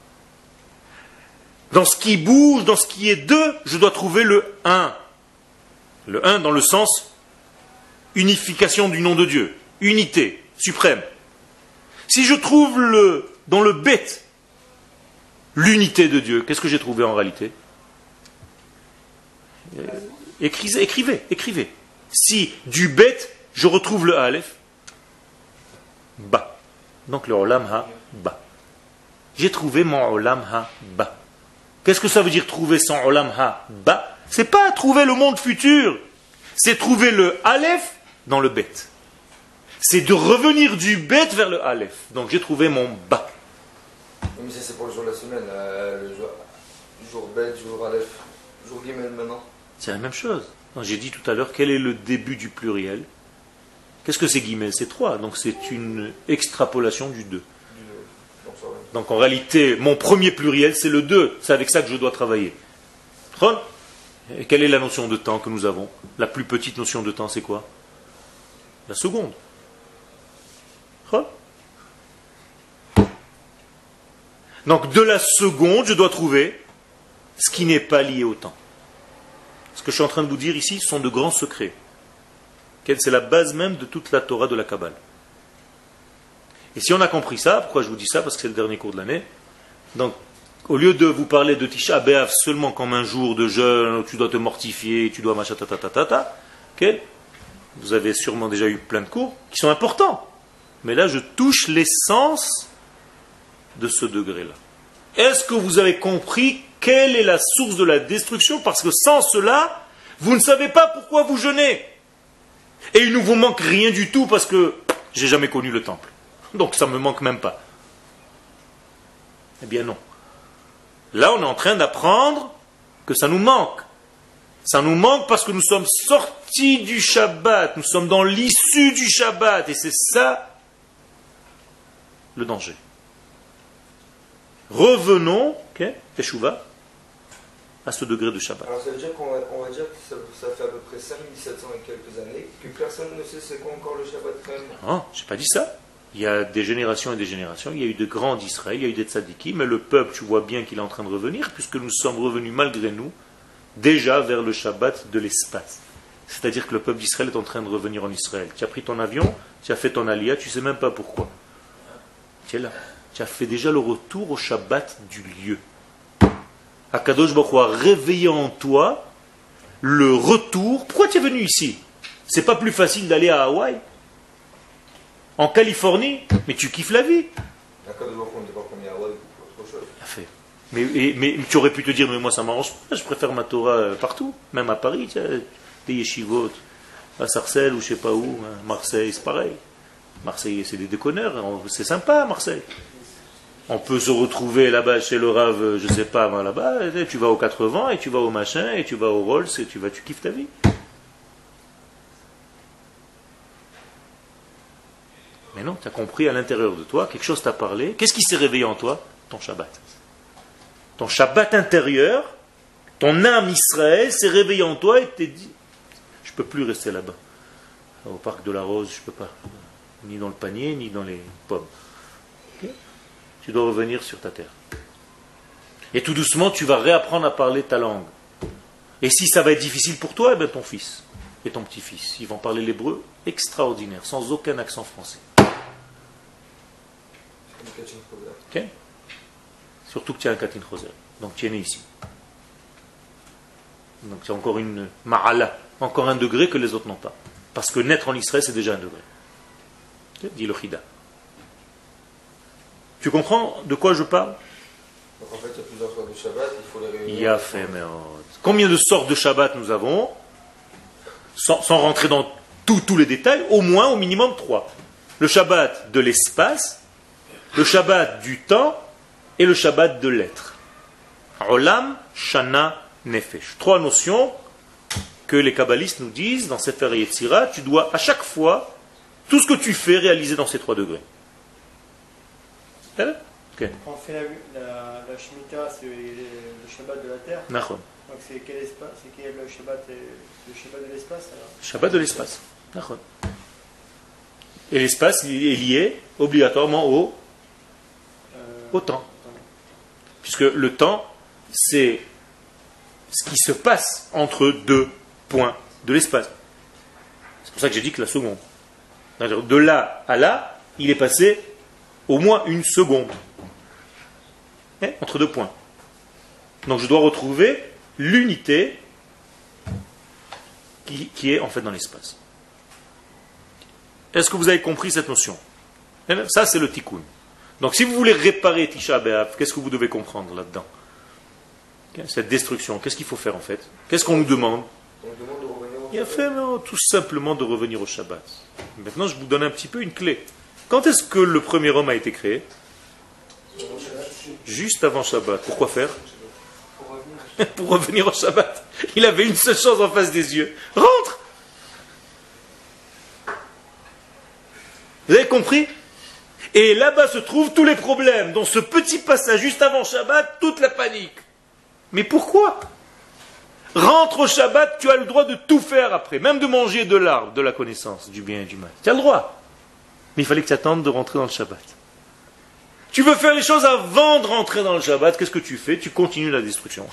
Dans ce qui bouge, dans ce qui est deux, je dois trouver le un. Le un dans le sens unification du nom de Dieu. Unité, suprême. Si je trouve dans le bête, l'unité de Dieu, qu'est-ce que j'ai trouvé en réalité? Écrivez. Si du bête, je retrouve le Aleph, Ba. Donc le Olam Ha-Ba. J'ai trouvé mon Olam Ha-Ba. Qu'est-ce que ça veut dire trouver son Olam Ha-Ba? C'est pas trouver le monde futur, c'est trouver le Aleph dans le bête. C'est de revenir du bête vers le Aleph. Donc j'ai trouvé mon Ba. Mais ça c'est pour le jour de la semaine, le jour bête, jour Aleph, jour Gimel maintenant. C'est la même chose. J'ai dit tout à l'heure, quel est le début du pluriel? Qu'est-ce que c'est Gimel? C'est 3, donc c'est une extrapolation du 2. Donc en réalité, mon premier pluriel, c'est le 2. C'est avec ça que je dois travailler. Et quelle est la notion de temps que nous avons? La plus petite notion de temps, c'est quoi? La seconde. Donc de la seconde, je dois trouver ce qui n'est pas lié au temps. Ce que je suis en train de vous dire ici sont de grands secrets. C'est la base même de toute la Torah de la Kabbale. Et si on a compris ça, pourquoi je vous dis ça? Parce que c'est le dernier cours de l'année. Donc, au lieu de vous parler de Tisha B'Av seulement comme un jour de jeûne, où tu dois te mortifier, tu dois machin, vous avez sûrement déjà eu plein de cours qui sont importants. Mais là, je touche l'essence de ce degré-là. Est-ce que vous avez compris quelle est la source de la destruction? Parce que sans cela, vous ne savez pas pourquoi vous jeûnez. Et il ne vous manque rien du tout parce que j'ai jamais connu le temple. Donc ça ne me manque même pas. Eh bien non. Là, on est en train d'apprendre que ça nous manque. Ça nous manque parce que nous sommes sortis du Shabbat. Nous sommes dans l'issue du Shabbat. Et c'est ça le danger. Revenons, Teshuvah, à ce degré de Shabbat. Alors ça veut dire qu'on va dire que ça fait à peu près 5700 et quelques années que personne ne sait c'est quoi encore le Shabbat quand même. Non, je n'ai pas dit ça. Il y a des générations et des générations. Il y a eu de grands d'Israël, il y a eu des tzadikim, mais le peuple, tu vois bien qu'il est en train de revenir, puisque nous sommes revenus malgré nous, déjà vers le Shabbat de l'espace. C'est-à-dire que le peuple d'Israël est en train de revenir en Israël. Tu as pris ton avion, tu as fait ton aliyah, tu ne sais même pas pourquoi. Tu es là. Tu as fait déjà le retour au Shabbat du lieu. Akadosh Baruch Hu a réveillé en toi le retour. Pourquoi tu es venu ici? C'est pas plus facile d'aller à Hawaï, en Californie, mais tu kiffes la vie. Akadosh Baruch Hu n'était pas promis à Hawaï ou autre chose. Fait. Mais tu aurais pu te dire, mais moi ça m'arrange pas, je préfère ma Torah partout, même à Paris, des yeshivot, à Sarcelles ou je sais pas où, hein. Marseille c'est pareil. Marseille c'est des déconneurs, c'est sympa Marseille. On peut se retrouver là-bas chez le Rav, je sais pas, là-bas, tu vas au 80 et tu vas au machin et tu vas au Rolls et tu kiffes ta vie. Mais non, tu as compris à l'intérieur de toi, quelque chose t'a parlé. Qu'est-ce qui s'est réveillé en toi? Ton Shabbat. Ton Shabbat intérieur, ton âme Israël s'est réveillée en toi et t'es dit, je ne peux plus rester là-bas. Au parc de la Rose, je ne peux pas. Ni dans le panier, ni dans les pommes. Okay? Tu dois revenir sur ta terre. Et tout doucement, tu vas réapprendre à parler ta langue. Et si ça va être difficile pour toi, eh bien ton fils et ton petit-fils, ils vont parler l'hébreu extraordinaire, sans aucun accent français. Okay? Surtout que tu as un Katin Choser. Donc tu es né ici. Donc c'est encore une ma'ala, encore un degré que les autres n'ont pas. Parce que naître en Israël, c'est déjà un degré. Okay? Dit le Chida. Tu comprends de quoi je parle? Donc en fait, il y a plusieurs sortes de Shabbat, il faut les réunir. Il y a fait, mais combien de sortes de Shabbat nous avons? Sans rentrer dans tous les détails, au moins, au minimum 3. Le Shabbat de l'espace, le Shabbat du temps et le Shabbat de l'être. Olam, Shana, Nefesh. 3 notions que les kabbalistes nous disent dans Sefer Yetzira. Tu dois à chaque fois, tout ce que tu fais, réaliser dans ces 3 degrés. Okay. Quand on fait la Shemitah, c'est le Shabbat de la terre. Nachon. Donc c'est quel espace? C'est quel le Shabbat de l'espace alors? Shabbat de l'espace. Nachon. Et l'espace est lié obligatoirement au temps. Puisque le temps, c'est ce qui se passe entre 2 points de l'espace. C'est pour ça que j'ai dit que la seconde. De là à là, il est passé au moins 1 seconde. Entre 2 points. Donc je dois retrouver l'unité qui est en fait dans l'espace. Est-ce que vous avez compris cette notion? Ça, c'est le tikkun. Donc si vous voulez réparer Tisha B'Av, qu'est-ce que vous devez comprendre là-dedans? Cette destruction, qu'est-ce qu'il faut faire en fait? Qu'est-ce qu'on nous demande? Il a fait tout simplement de revenir au Shabbat. Maintenant, je vous donne un petit peu une clé. Quand est-ce que le premier homme a été créé? Juste avant Shabbat. Pourquoi faire? Pour revenir au Shabbat. Il avait une seule chose en face des yeux. Rentre! Vous avez compris? Et là-bas se trouvent tous les problèmes. Dans ce petit passage juste avant Shabbat, toute la panique. Mais pourquoi? Rentre au Shabbat, tu as le droit de tout faire après, même de manger de l'arbre, de la connaissance, du bien et du mal. Tu as le droit. Mais il fallait que tu attendes de rentrer dans le Shabbat. Tu veux faire les choses avant de rentrer dans le Shabbat, qu'est-ce que tu fais? Tu continues la destruction.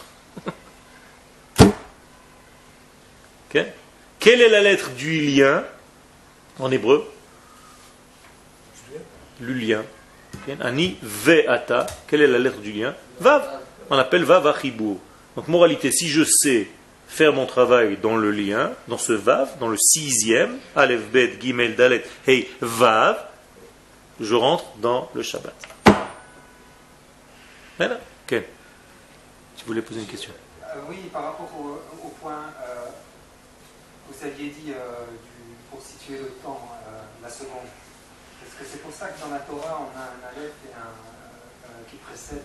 Okay? Quelle est la lettre du lien en hébreu? Lulien. Ani ve'ata. Quelle est la lettre du lien? Vav. On appelle vav achibur. Donc moralité, si je sais faire mon travail dans le lien, dans ce vav, dans le 6e, Aleph, Bet, Gimel, Dalet, Hey, vav, je rentre dans le Shabbat. Voilà. Ok. Tu voulais poser une question? Oui, par rapport au point, vous aviez dit pour situer le temps, la seconde. Est-ce que c'est pour ça que dans la Torah, on a un Aleph et qui précède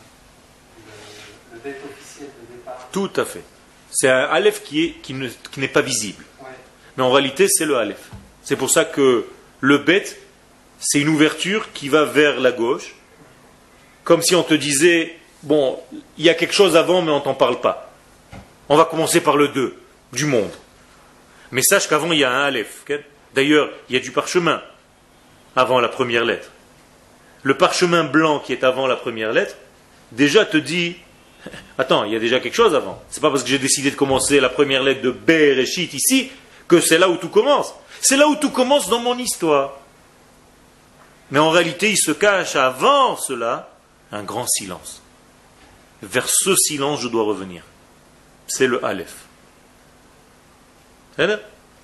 le bet officiel de départ? Tout à fait. C'est un Aleph qui n'est pas visible. Ouais. Mais en réalité, c'est le Aleph. C'est pour ça que le bet, c'est une ouverture qui va vers la gauche. Comme si on te disait, bon, il y a quelque chose avant, mais on ne t'en parle pas. On va commencer par le 2, du monde. Mais sache qu'avant, il y a un Aleph. Okay? D'ailleurs, il y a du parchemin avant la première lettre. Le parchemin blanc qui est avant la première lettre, déjà te dit, attends, il y a déjà quelque chose avant. C'est pas parce que j'ai décidé de commencer la première lettre de Bereshit ici, que c'est là où tout commence. C'est là où tout commence dans mon histoire. Mais en réalité, il se cache avant cela un grand silence. Vers ce silence, je dois revenir. C'est le Aleph. C'est là.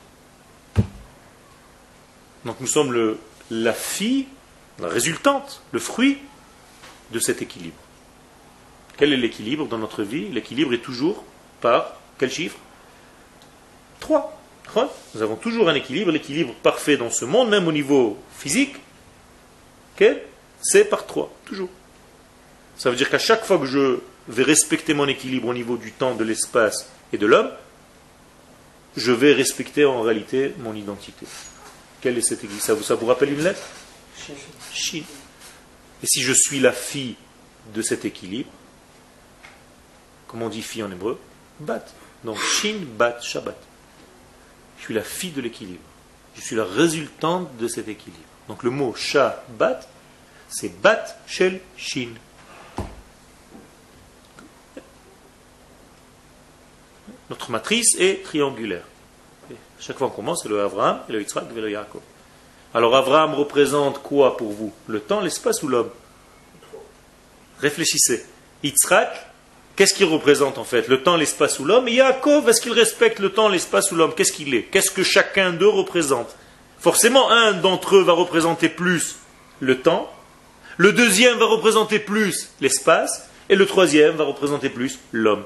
Donc nous sommes la fille, la résultante, le fruit de cet équilibre. Quel est l'équilibre dans notre vie? L'équilibre est toujours par quel chiffre? 3. Nous avons toujours un équilibre, l'équilibre parfait dans ce monde, même au niveau physique. C'est par 3, toujours. Ça veut dire qu'à chaque fois que je vais respecter mon équilibre au niveau du temps, de l'espace et de l'homme, je vais respecter en réalité mon identité. Quelle est cette équilibre? Ça vous rappelle une lettre? Shin. Et si je suis la fille de cet équilibre, comment on dit fille en hébreu? Bat. Donc Shin, Bat, Shabbat. Je suis la fille de l'équilibre. Je suis la résultante de cet équilibre. Donc le mot Shabbat, c'est Bat Shel Shin. Notre matrice est triangulaire. Chaque fois qu'on commence, c'est le Avraham, et le Yitzhak et le Yaakov. Alors Avraham représente quoi pour vous? Le temps, l'espace ou l'homme? Réfléchissez. Yitzhak, qu'est-ce qu'il représente en fait? Le temps, l'espace ou l'homme? Et Yaakov, est-ce qu'il respecte le temps, l'espace ou l'homme? Qu'est-ce qu'il est? Qu'est-ce que chacun d'eux représente? Forcément, un d'entre eux va représenter plus le temps, le deuxième va représenter plus l'espace, et le troisième va représenter plus l'homme.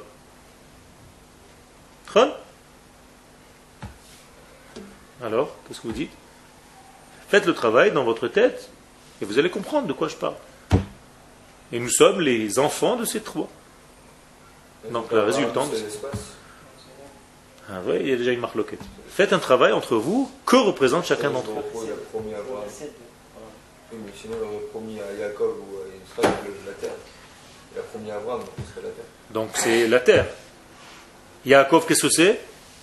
Alors, qu'est-ce que vous dites? Faites le travail dans votre tête et vous allez comprendre de quoi je parle. Et nous sommes les enfants de ces trois. Donc la résultante... Ah ouais, il y a déjà une marloquette. Faites un travail entre vous. Que représente chacun d'entre eux? Il a promis à Abraham. Oui, mais sinon il aurait promis à Yaakov ou à Israël la terre. Il a promis à Abraham, donc ce serait la terre. Donc c'est la terre. Yaakov, qu'est-ce que c'est?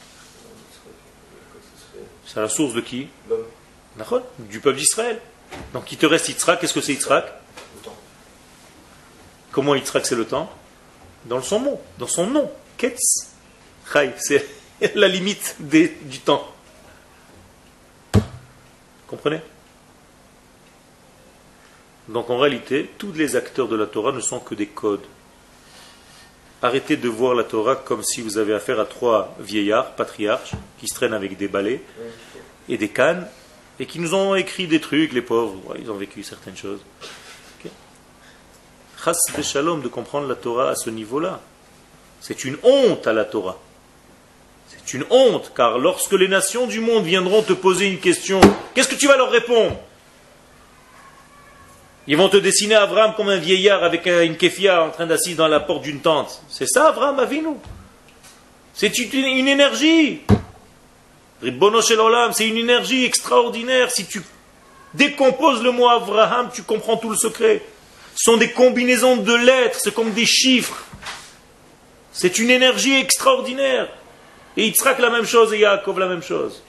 C'est la source de qui? L'homme. Du peuple d'Israël. Donc il te reste Yitzhak. Qu'est-ce que c'est Yitzhak? Le temps. Comment Yitzhak c'est le temps? Dans son nom. Dans son nom. Ketz. Chai. C'est la limite du temps. Comprenez? Donc en réalité, tous les acteurs de la Torah ne sont que des codes. Arrêtez de voir la Torah comme si vous avez affaire à trois vieillards, patriarches, qui se traînent avec des balais et des cannes, et qui nous ont écrit des trucs, les pauvres, ouais, ils ont vécu certaines choses. Chas de Shalom de comprendre la Torah à ce niveau-là. C'est une honte à la Torah. C'est une honte, car lorsque les nations du monde viendront te poser une question, qu'est-ce que tu vas leur répondre? Ils vont te dessiner Abraham comme un vieillard avec une kéfia en train d'assis dans la porte d'une tente. C'est ça, Abraham Avinu. C'est une énergie. Ribbono shel olam, c'est une énergie extraordinaire. Si tu décomposes le mot Abraham, tu comprends tout le secret. Ce sont des combinaisons de lettres, c'est comme des chiffres. C'est une énergie extraordinaire. Et Yitzhak la même chose et Yaakov la même chose.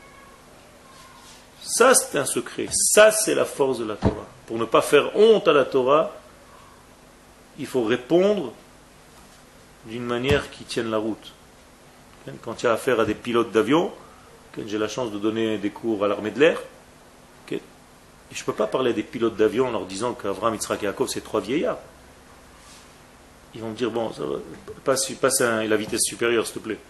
Ça, c'est un secret. Ça, c'est la force de la Torah. Pour ne pas faire honte à la Torah, il faut répondre d'une manière qui tienne la route. Quand il y a affaire à des pilotes d'avion, j'ai la chance de donner des cours à l'armée de l'air, et je ne peux pas parler des pilotes d'avion en leur disant qu'Avraham, Yitzhak et Yaakov, c'est 3 vieillards. Ils vont me dire, bon, ça va, passe la vitesse supérieure, s'il te plaît.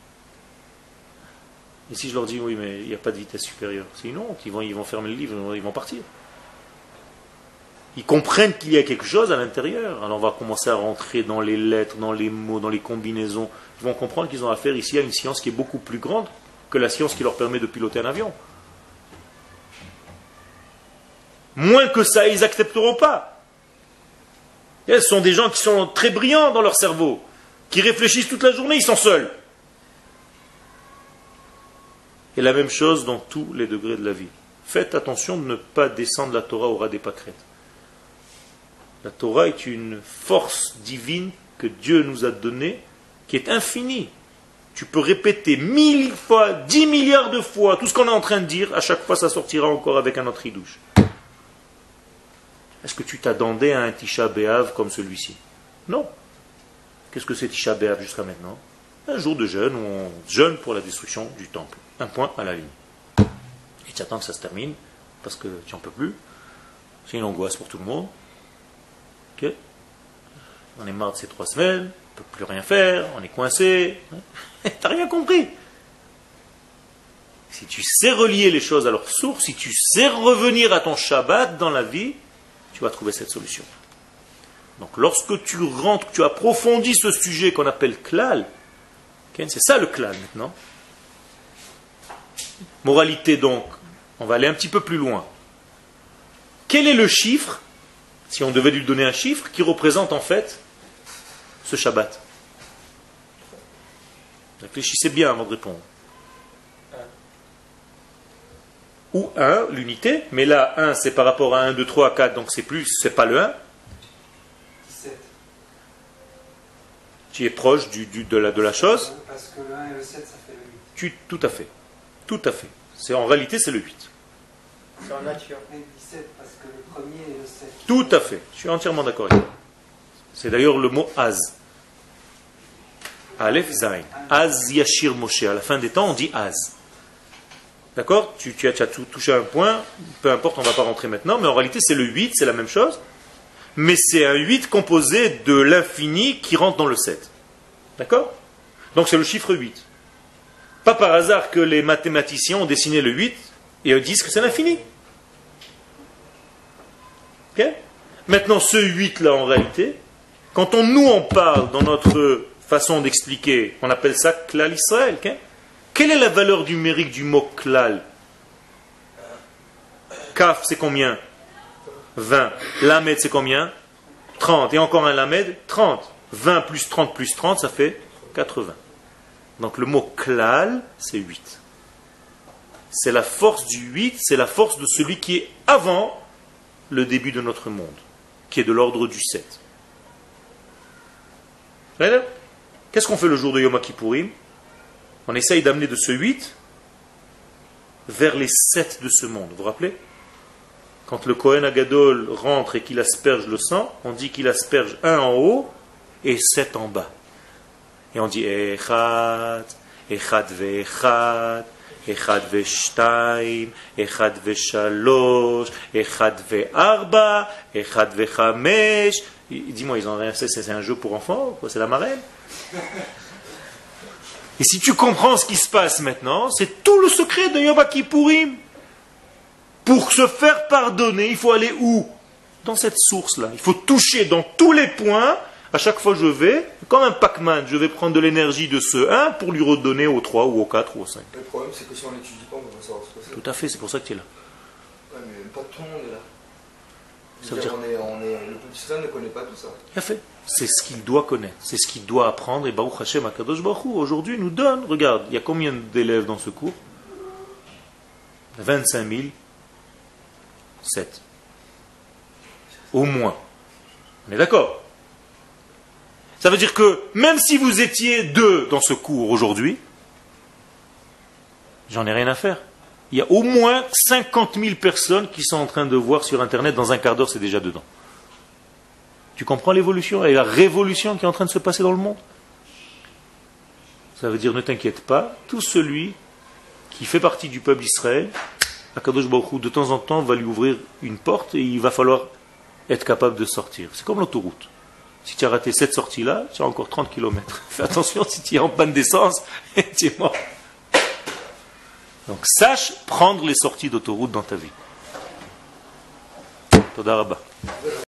Et si je leur dis, oui, mais il n'y a pas de vitesse supérieure, c'est une honte, ils vont fermer le livre, ils vont partir. Ils comprennent qu'il y a quelque chose à l'intérieur. Alors on va commencer à rentrer dans les lettres, dans les mots, dans les combinaisons. Ils vont comprendre qu'ils ont affaire ici à une science qui est beaucoup plus grande que la science qui leur permet de piloter un avion. Moins que ça, ils n'accepteront pas. Et ce sont des gens qui sont très brillants dans leur cerveau, qui réfléchissent toute la journée, ils sont seuls. Et la même chose dans tous les degrés de la vie. Faites attention de ne pas descendre la Torah au ras des pâquerettes. La Torah est une force divine que Dieu nous a donnée, qui est infinie. Tu peux répéter 1000 fois, 10 milliards de fois tout ce qu'on est en train de dire, à chaque fois ça sortira encore avec un autre ridouche. Est-ce que tu t'attendais à un Tisha B'Av comme celui-ci? Non. Qu'est-ce que c'est Tisha B'Av jusqu'à maintenant? Un jour de jeûne où on jeûne pour la destruction du temple. Un point à la ligne. Et tu attends que ça se termine, parce que tu n'en peux plus. C'est une angoisse pour tout le monde. Okay. On est marre de ces 3 semaines, on ne peut plus rien faire, on est coincé. T'as rien compris. Si tu sais relier les choses à leur source, si tu sais revenir à ton Shabbat dans la vie, tu vas trouver cette solution. Donc lorsque tu rentres, tu approfondis ce sujet qu'on appelle klal, okay, c'est ça le klal maintenant. Moralité donc, on va aller un petit peu plus loin. Quel est le chiffre, si on devait lui donner un chiffre, qui représente en fait ce Shabbat? Réfléchissez bien avant de répondre. Ou 1, l'unité, mais là 1 c'est par rapport à 1, 2, 3, 4, donc c'est plus, c'est pas le 1. 17. Tu es proche de la chose. Parce que le 1 et le 7 ça fait le 8. Tout à fait. Tout à fait. En réalité c'est le 8. C'est en nature. Et 17 parce que le premier et le 7. Tout à fait. Je suis entièrement d'accord avec toi. C'est d'ailleurs le mot Az. Aleph Zain. Az Yashir Moshe. À la fin des temps on dit Az. D'accord? Tu as touché un point, peu importe, on ne va pas rentrer maintenant, mais en réalité c'est le 8, c'est la même chose, mais c'est un 8 composé de l'infini qui rentre dans le 7. D'accord? Donc c'est le chiffre 8. Pas par hasard que les mathématiciens ont dessiné le 8 et disent que c'est l'infini. Okay? Maintenant ce 8 là en réalité, quand nous en parle dans notre façon d'expliquer, on appelle ça Klal Israël. Okay? Quelle est la valeur numérique du mot klal? Kaf, c'est combien? 20. Lamed, c'est combien? 30. Et encore un lamed? 30. 20 plus 30, ça fait 80. Donc le mot klal, c'est 8. C'est la force du 8, c'est la force de celui qui est avant le début de notre monde, qui est de l'ordre du 7. Qu'est-ce qu'on fait le jour de Yom Kippourim? On essaye d'amener de ce 8 vers les 7 de ce monde. Vous vous rappelez? Quand le Kohen Agadol rentre et qu'il asperge le sang, on dit qu'il asperge 1 en haut et 7 en bas. Et on dit Echad, Echad ve'Echad, Echad ve'Shtaim, Echad ve'Shalosh, Echad ve'Arba, Echad ve'Chamesh. Dis-moi, ils ont rien fait, c'est un jeu pour enfants? C'est la marraine? Et si tu comprends ce qui se passe maintenant, c'est tout le secret de Yom Kippourim. Pour se faire pardonner, il faut aller où? Dans cette source-là. Il faut toucher dans tous les points. À chaque fois je vais, comme un Pac-Man, je vais prendre de l'énergie de ce 1 pour lui redonner au 3 ou au 4 ou au 5. Le problème c'est que si on n'étudie pas, on va pas savoir ce que c'est. Tout à fait, c'est pour ça que tu es là. Ouais, mais pas tout le monde est là. Ça veut dire... Le petit Satan ne connaît pas tout ça. Tout à fait. C'est ce qu'il doit connaître, c'est ce qu'il doit apprendre. Et Baruch Hashem Akadosh Baruch Hu, aujourd'hui, nous donne, regarde, il y a combien d'élèves dans ce cours? 25 007. Au moins. On est d'accord? Ça veut dire que même si vous étiez 2 dans ce cours aujourd'hui, j'en ai rien à faire. Il y a au moins 50 000 personnes qui sont en train de voir sur Internet, dans un quart d'heure, c'est déjà dedans. Tu comprends l'évolution et la révolution qui est en train de se passer dans le monde? Ça veut dire, ne t'inquiète pas, tout celui qui fait partie du peuple d'Israël, Akadosh Baruch Hu, de temps en temps, va lui ouvrir une porte et il va falloir être capable de sortir. C'est comme l'autoroute. Si tu as raté cette sortie-là, tu as encore 30 km. Fais attention, si tu es en panne d'essence, tu es mort. Donc sache prendre les sorties d'autoroute dans ta vie. Toda Rabba.